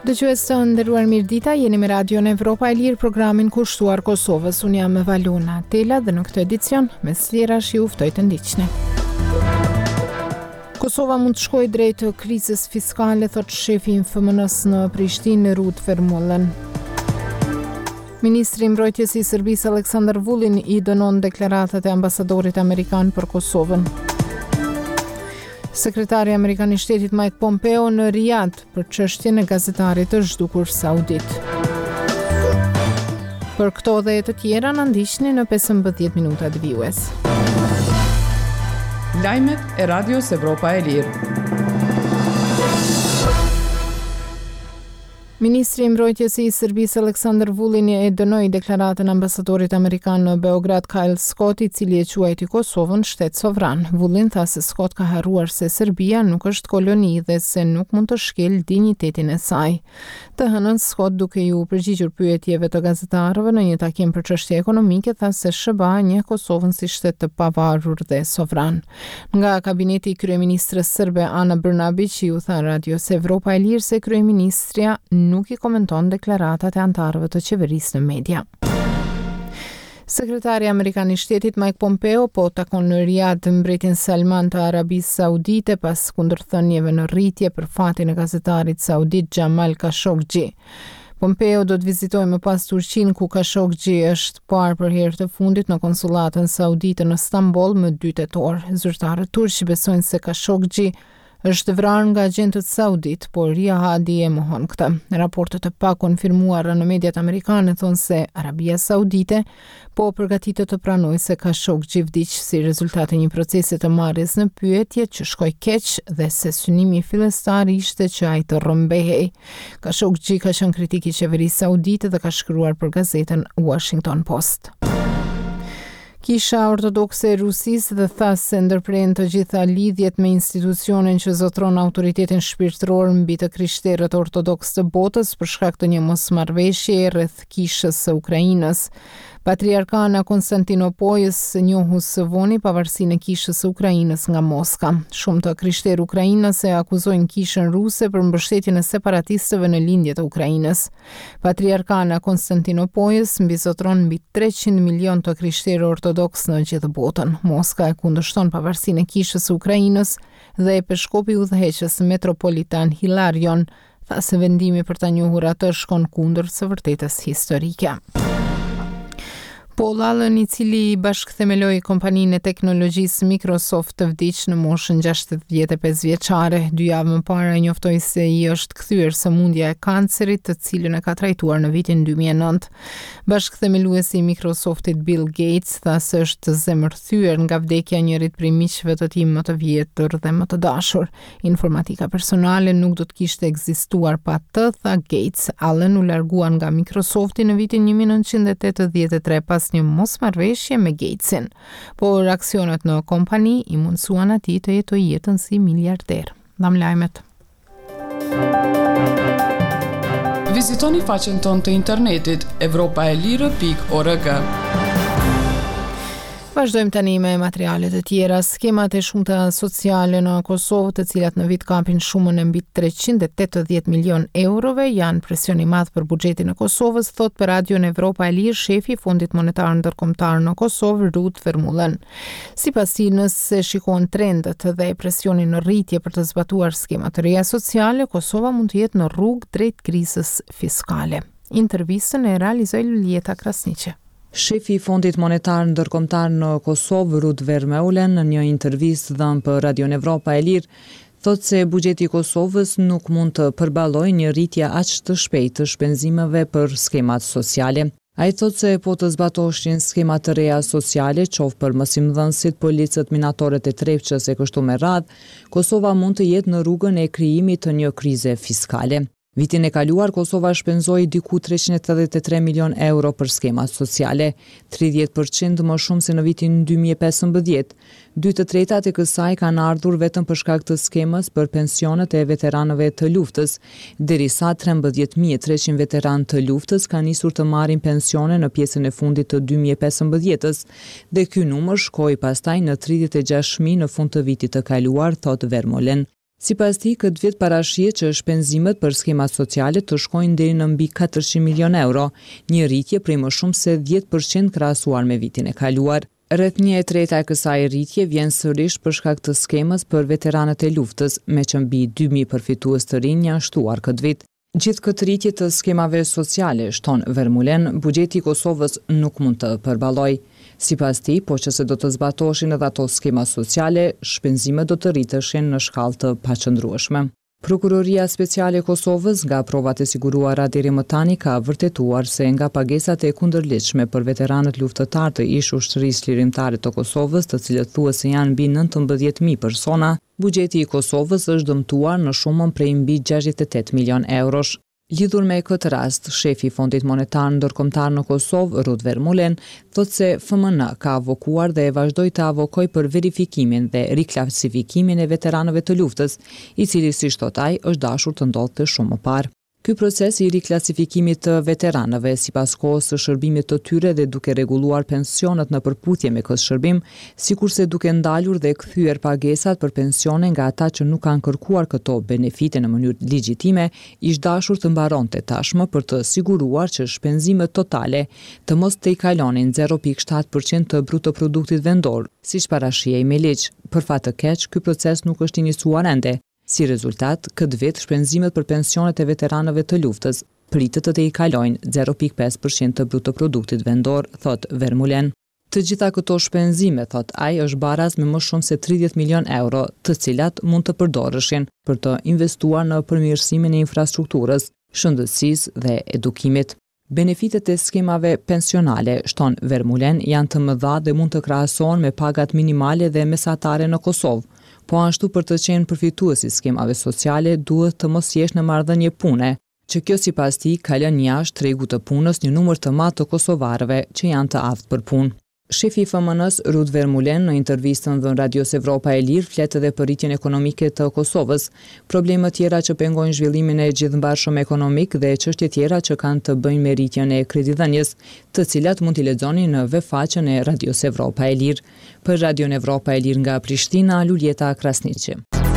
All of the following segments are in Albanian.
Dëgjues të nderuar, mirëdita, jeni me Radion Evropa e Lirë, programin kushtuar Kosovës. Unë jam Valona Tela dhe në këtë edicion me slirash ju ftoj të ndiqni. Kosova mund të shkojë drejt krizës fiskale, thot shefi i FMN-s në Prishtinë, Rud Vermeulen. Ministri i Mbrojtjes i Serbisë Aleksandar Vulin i dënon deklaratat e ambasadorit amerikan për Kosovën. Sekretari Amerikan i Shtetit Mike Pompeo në Riyadh për çështjen e gazetarit të zhdukur saudit. Për këto dhe të tjera na ndiqni në 15 minutat vijues. Lajmet e Radios Evropa e Lirë. Ministri i Mbrojtjes i Serbisë Aleksandar Vulin e dënoi deklaratën e ambasadorit amerikan në Beograd Kyle Scott, i cili e quajti Kosovën shtet sovran. Vulin tha se Scott ka harruar se Serbia nuk është koloni dhe se nuk mund të shkel dinjitetin e saj. Të hënën Scott, duke ju përgjigjur pyetjeve të gazetarëve në një takim për çështje ekonomike, tha se SBA njeh Kosovën si shtet të pavarur dhe sovran. Nga kabineti i kryeministres serbe Ana Brnabić ju tha Radios Evropa e Lirë se kryeministria nuk i komenton deklaratat e antarëve të qeverisë në media. Sekretari Amerikan i Shtetit Mike Pompeo po takon në Riyadh mbretin Salman të Arabisë Saudite pas kundërthënieve në rritje për fatin e gazetarit saudit Jamal Khashoggi. Pompeo do të vizitojë më pas Turqinë, ku Khashoggi është parë për herë të fundit në konsulatën saudite në Stamboll më 2 tetor. Zyrtarët turq besojnë se Khashoggi është vrarë nga agentët saudit, por Ria Hadi e mohon këtë. Raportet e pakonfirmuara në mediat amerikane thonë se Arabia Saudite po përgatitet të pranojë se Khashoggi vdiq si rezultat e një procesi të marrjes në pyetje që shkoi keq dhe se synimi fillestar ishte që ai të rrëmbehej. Khashoggi ka qenë kritik i qeverisë saudite dhe ka shkruar për gazetën Washington Post. Kisha ortodokse e Rusisë dhe tha se ndërpren të gjitha lidhjet me institucionin që zotron autoritetin shpirtëror mbi të krishterët ortodoks të botës për shkak të një mosmarrëveshje rreth kishës së Ukrainës. Patriarkana Konstantinopojës njohu së voni pavarësinë e kishës së Ukrainës nga Moska. Shumë të krishterë ukrainase akuzojnë kishën ruse për mbështetjen e separatistëve në lindjet e Ukrainës. Patriarkana Konstantinopojës mbizotron mbi 300 milion të krishterë ortodoks në gjithë botën. Moska e kundërshton pavarësinë e kishës së Ukrainës dhe episkopi udhëheqës metropolitan Hilarion tha se vendimi për ta njohur atë shkon kundër së vërtetës historike. Paul Allen, i cili bashkëthemeloi kompaninë e teknologjisë Microsoft, të vdiq në moshën 65 vjeçare. 2 javë më parë ai njoftoi se i është kthyer sëmundja e kancerit, të cilën e ka trajtuar në vitin 2009. Bashkëthemeluesi i Microsoftit Bill Gates tha se është zemërthyer nga vdekja e njërit prej miqve të tij më të vjetër dhe më të dashur. Informatika personale nuk do të kishte ekzistuar pa të, tha Gates. Allen u largua nga Microsofti në vitin 1983 pas një mosmarrëveshje me Gatesin, por aksionet në kompani i mundsuan atij të jetojë jetën si miliarder. Dham lajmet. Vizitoni faqen tonë të internetit europaelire.org. Vazhdojmë tani me materialet e tjera. Skemat e shumta sociale në Kosovë, të cilat në vit kapin shumën e mbi 380 milion eurove, janë presion i madh për buxhetin e Kosovës, thot për Radion Evropa e Lirë shefi i Fondit Monetar Ndërkombëtar në Kosovë, Rud Vermeulen. Sipas tij, nëse shikohen trendet dhe presioni në rritje për të zbatuar skema të reja sociale, Kosova mund të jetë në rrugë drejt krizës fiskale. Intervistën e realizoi Luljeta Krasniqe. Shefi i Fondit Monetar Ndërkombëtar në Kosovë, Rud Vermeulen, në një intervistë dhënë për Radion Evropa e Lirë, thotë se buxheti i Kosovës nuk mund të përballojë një rritje aq të shpejtë të shpenzimeve për skemat sociale. Ai thotë se po të zbatoheshin skema të reja sociale, qoftë për mësimdhënësit, policët, minatorët e trepçës e kështu me radhë, Kosova mund të jetë në rrugën e krijimit të një krize fiskale. Vitin e kaluar, Kosova shpenzoi diku 383 milion euro për skemat sociale, 30% më shumë se në vitin 2015. 2/3 e kësaj kanë ardhur vetëm për shkak të skemës për pensionet e veteranëve të luftës, derisa 13.300 veteranë të luftës kanë nisur të marrin pensione në pjesën e fundit të 2015-s, dhe ky numër shkoi pastaj në 36.000 në fund të vitit të kaluar, thot Vermeulen. Sipas tij, këtë vit parashihet që shpenzimet për skemat sociale të shkojnë deri në mbi 400 milion euro, një rritje prej më shumë se 10% krahasuar me vitin e kaluar. Rreth 1/3 e kësaj rritje vjen sërish për shkak të skemës për veteranët e luftës, me që mbi 2000 përfitues të rinj janë shtuar këtë vit. Gjithë këtë rritje të skemave sociale, shton Vermulen, buxheti i Kosovës nuk mund të përballojë. Sipas tij, po që se do të zbatoshin edhe ato skema sociale, shpenzimet do të rriteshin në shkallë të paqëndrueshme. Prokuroria Speciale e Kosovës, nga provat e siguruara deri më tani, ka vërtetuar se nga pagesat e kundërligjshme për veteranët luftëtar të ish ushtrisë lirimtare të Kosovës, të cilët thuhet se janë mbi 19.000 persona, buxheti i Kosovës është dëmtuar në shumën prej mbi 68 milion eurosh. Lidhur me këtë rast, shefi i Fondit Monetar Ndërkombëtar në Kosovë, Rud Vermulen, thotë se FMN ka avokuar dhe vazhdoi të avokojë për verifikimin dhe riklasifikimin e veteranëve të luftës, i cili, siç thot ai, është dashur të ndodhte shumë më parë. Ky proces i riklasifikimit të veteranëve sipas kohës së shërbimit të tyre dhe duke rregulluar pensionet në përputhje me këtë shërbim, sikurse duke ndalur dhe kthyer pagesat për pensione nga ata që nuk kanë kërkuar këto benefite në mënyrë legjitime, ishte dashur të mbaronte tashmë për të siguruar që shpenzimet totale të mos të i kalonin 0.7% të brutoproduktit vendor, siç parashihej me ligj. Për fat të keq, ky proces nuk është iniciuar ende. Si rezultat, këtë vit shpenzimet për pensionet e veteranëve të luftës pritet të i kalojnë 0.5% të brutoproduktit vendor, thot Vermulen. Të gjitha këto shpenzime, thot ai, është baraz me më shumë se 30 milion euro, të cilat mund të përdoreshin për të investuar në përmirësimin e infrastrukturës, shëndetësisë dhe edukimit. Benefitet e skemave pensionale, shton Vermulen, janë të mëdha dhe mund të krahasohen me pagat minimale dhe mesatare në Kosovë. Po ashtu për të qenë përfituesi skemave sociale duhet të mos jesh në marrëdhënie pune, që kjo sipas tij ka lënë jashtë tregut të punës një numër të madh të kosovarëve që janë të aftë për punë. Shefi i FMN-s Rud Vermulen në intervistën dhënë Radios Evropa e Lirë flet edhe për rritjen ekonomike të Kosovës, probleme tjera që pengojnë zhvillimin e gjithëmbarshëm ekonomik dhe çështje tjera që kanë të bëjnë me rritjen e kredidhënies, të cilat mund t'i lexoni në webfaqen e Radios Evropa e Lirë. Për Radion Evropa e Lirë nga Prishtina, Luljeta Krasniqi.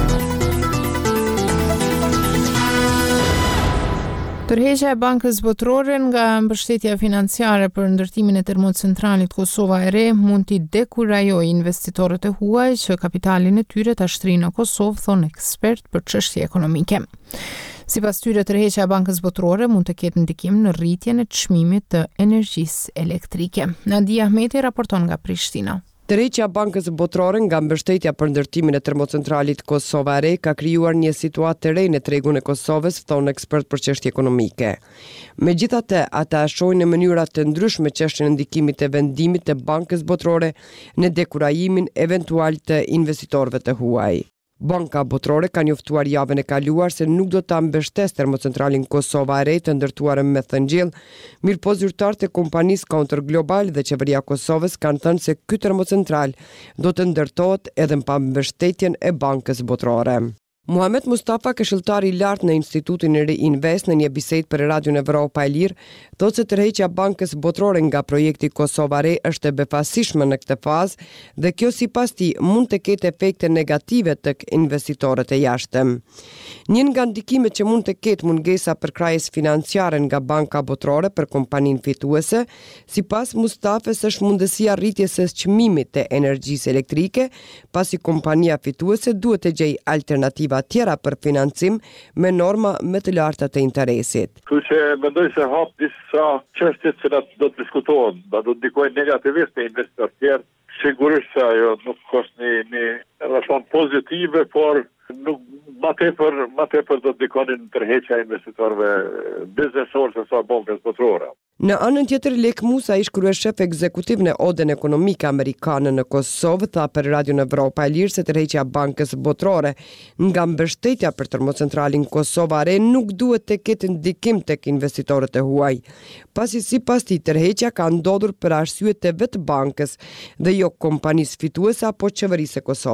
Tërheqja e Bankës Botërore nga mbështetja financiare për ndërtimin e termocentralit Kosova e Re mund t'i dekurajojë investitorët e huaj që kapitalin e tyre ta shtrinë në Kosovë, thon ekspert për çështje ekonomike. Sipas tyre, tërheqja e Bankës Botërore mund të ketë ndikim në rritjen e çmimit të energjisë elektrike. Nadia Ahmeti raporton nga Prishtina. Tërheqja Bankës Botërore nga mbështetja për ndërtimin e termocentralit Kosova e Re ka krijuar një situatë të re në tregun e Kosovës, thon ekspert për çështje ekonomike. Megjithatë, ata shohin në mënyra të ndryshme çështjen e ndikimit të vendimit të Bankës Botërore në dekurajimin eventual të investitorëve të huaj. Banka Botërore ka njoftuar javën e kaluar se nuk do ta mbështesë termocentralin Kosova e Re të ndërtuar me thëngjell, mirëpo zyrtarët e kompanisë Counter Global dhe qeveria e Kosovës kanë thënë se ky termocentral do të ndërtohet edhe pa mbështetjen e Bankës Botërore. Muhamet Mustafa, këshilltar i lartë në Institutin Reinvest, në një bisedë për Radion Evropa e Lirë, thotë se tërheqja Bankës Botërore nga projekti Kosova e Re është e befasishme në këtë fazë dhe kjo sipas tij mund të ketë efekte negative tek investitorët e jashtëm. Një nga ndikimet që mund të ketë mungesa përkrahjes financiare nga Banka Botërore për kompaninë fituese, sipas Mustafës është mundësia rritjes së çmimit të energjisë elektrike, pasi kompania fituese duhet të gjejë alternativa tjera për financim me norma më të larta të interesit. Kështu që mendoj se hap disa çështje që do të diskutohen, do të ndikojnë negativisht te investitorët tjerë. Sigurisht se ajo nuk është një relation pozitive, por nuk ma tepër do të ndikonin tërheqja e investitorëve biznesorë se sa Bankës Botërore. Në anën tjetër, Lek Musa, ish kryeshef ekzekutiv në Odën Ekonomike Amerikane në Kosovë, tha për Radion Evropa e Lirë se tërheqja Bankës Botërore nga mbështetja për termocentralin Kosova e Re nuk duhet të ketë ndikim tek investitorët e huaj, pasi sipas tij tërheqja ka ndodhur për arsye të vetë bankës dhe jo kompanisë fituese apo qeverisë së Kosovës.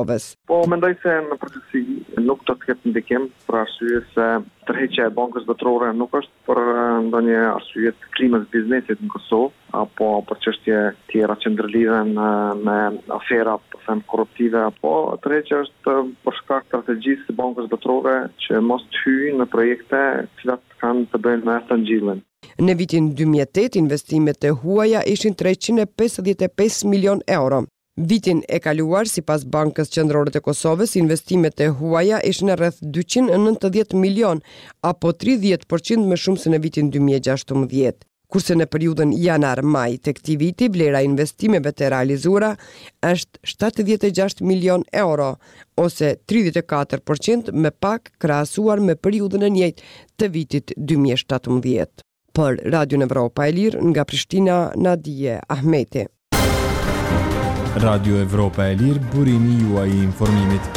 Po mendoj se në përgjithësi nuk do të ketë ndikim për arsye se tërheqja e Bankës Botërore nuk është për ndonjë arsye të klimës biznesit në Kosovë apo për çështje tjera që ndërlidhen me afera korruptive, apo tërheqja është për shkak të strategjisë së Bankës Botërore që mos të hyjë në projekte të cilat kanë të bëjnë me Stangjillin. Në vitin 2008 investimet e huaja ishin 355 milion euro. Vitin e kaluar, sipas Bankës Qendrore të Kosovës, investimet e huaja ishin rreth 290 milion, apo 30% më shumë se në vitin 2016. Kurse në periudhën janar-maj të këtij viti, vlera e investimeve të realizuara është 76 milion euro, ose 34% më pak krahasuar me periudhën e njëjtë të vitit 2017. Për Radio Evropa e Lirë, nga Prishtina, Nadije Ahmeti. Radio Evropa e Lirë, burimi juaj i informimit.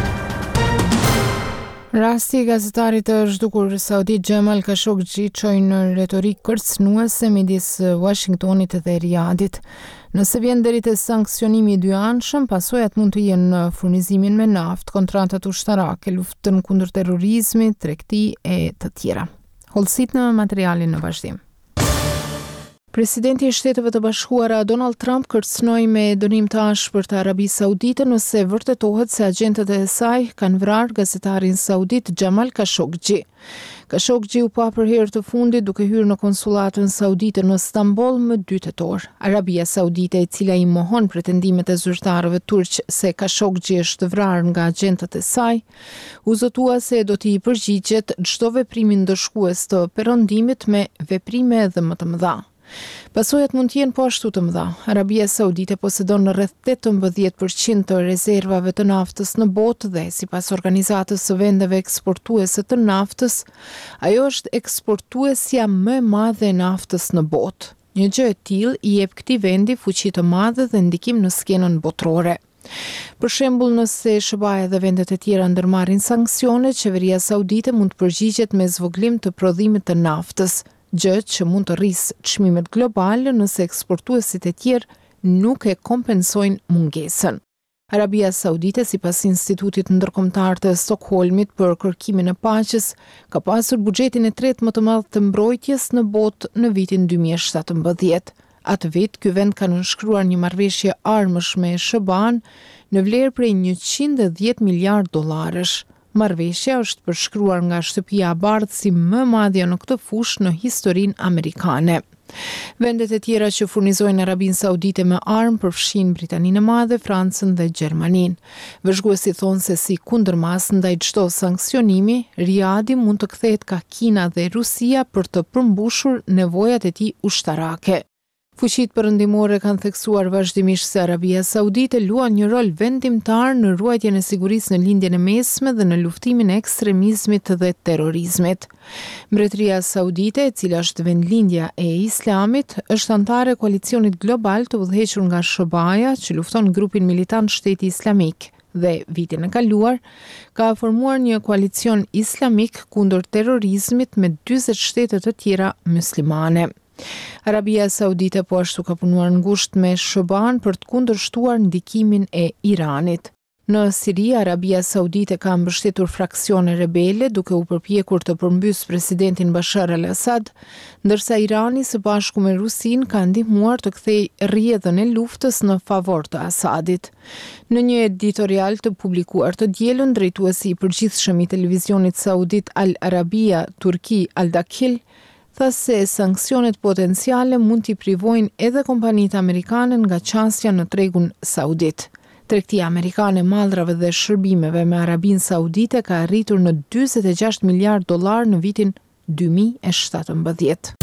Rasti i gazetarit të zhdukur saudit Jamal Khashoggi çoi në retorik kërcënuese midis Washingtonit dhe Riyadit. Nëse vjen deri te sanksionimi i dyanshëm, pasojat mund të jenë në furnizimin me naftë, kontratat ushtarake, luftën kundër terrorizmit, tregti e të tjera. Hollësit në materialin në vazhdim. Presidenti i Shteteve të Bashkuara Donald Trump kërcënoi me dënim të ashpërt Arabisë Saudite nëse vërtetohet se agentët e saj kanë vrarë gazetarin saudit Jamal Khashoggi. Khashoggi u pa për herë të fundit duke hyrë në konsulatën saudite në Stamboll më 2 tetor. Arabia Saudite, e cila i mohon pretendimet e zyrtarëve turq se Khashoggi është vrarë nga agentët e saj, u zotua se do t'i përgjigjet çdo veprimi ndëshkues të perëndimit me veprime edhe më të mëdha. Pasojat mund të jenë po ashtu të mëdha. Arabia Saudite posedon rreth 18% të rezervave të naftës në botë dhe sipas organizatës së vendeve eksportuese të naftës, ajo është eksportuesja më e madhe e naftës në botë. Një gjë e tillë i jep këtij vendi fuqi të madhe dhe ndikim në skenën botërore. Për shembull, nëse SBA dhe vendet e tjera ndërmarrin sanksione, qeveria saudite mund të përgjigjet me zvoglim të prodhimit të naftës, gjë që mund të rrisë çmimet globale nëse eksportuesit e tjerë nuk e kompensojnë mungesën. Arabia Saudite, sipas Institutit Ndërkombëtar të Stockholmit për kërkimin e paqes, ka pasur buxhetin e tretë më të madh të mbrojtjes në botë në vitin 2017. Atë vit, ky vend ka nënshkruar një marrëveshje armësh me SBA-n në vlerë prej $110 miliardë. Marrëveshja është përshkruar nga shtëpia e bardhë si më e madhja në këtë fushë në historinë amerikane. Vendet e tjera që furnizojnë Arabinë Saudite me armë përfshin Britaninë e Madhe, Francën dhe Gjermaninë. Vëzhguesit thonë se si kundërmas ndaj çdo sanksionimi, Riyadi mund të kthehet ka Kina dhe Rusia për të përmbushur nevojat e tij ushtarake. Fuqitë perëndimore kanë theksuar vazhdimisht se Arabia Saudite luan një rol vendimtar në ruajtjen e sigurisë në lindjen e mesme dhe në luftimin e ekstremizmit dhe terrorizmit. Mbretëria Saudite, e cila është vendlindja e Islamit, është antare e koalicionit global të udhëhequr nga SBA-ja që lufton grupin militant Shteti Islamik dhe vitin e kaluar ka formuar një koalicion islamik kundër terrorizmit me 40 shtete të tjera muslimane. Arabia Saudite po ashtu ka punuar ngushtë me SBA-n për të kundërshtuar ndikimin e Iranit. Në Siri, Arabia Saudite ka mbështetur fraksione rebele duke u përpjekur të përmbysë presidentin Bashar al-Assad, ndërsa Irani së bashku me Rusinë ka ndihmuar të kthejë rrjedhën e luftës në favor të Assadit. Në një editorial të publikuar të dielën, drejtuesi i përgjithshëm i televizionit saudit Al Arabia Turki Al Dakhil tha se sanksionet potenciale mund t'i privojnë edhe kompanitë amerikane nga qasja në tregun saudit. Tregtia amerikane mallrave dhe shërbimeve me Arabinë Saudite ka arritur në $46 miliardë në vitin 2017.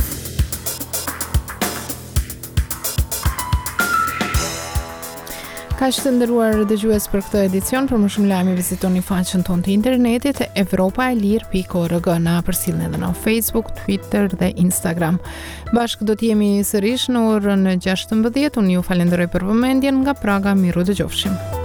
Kaq të nderuar dëgjues për këtë edicion, për më shumë lajme vizitoni faqen tonë të internetit europaelir.org, na përcjellni edhe në Facebook, Twitter dhe Instagram. Bashkë do të jemi sërish në orën 16. Unë ju falenderoj për vëmendjen, nga Praga, miru dëgjofshim.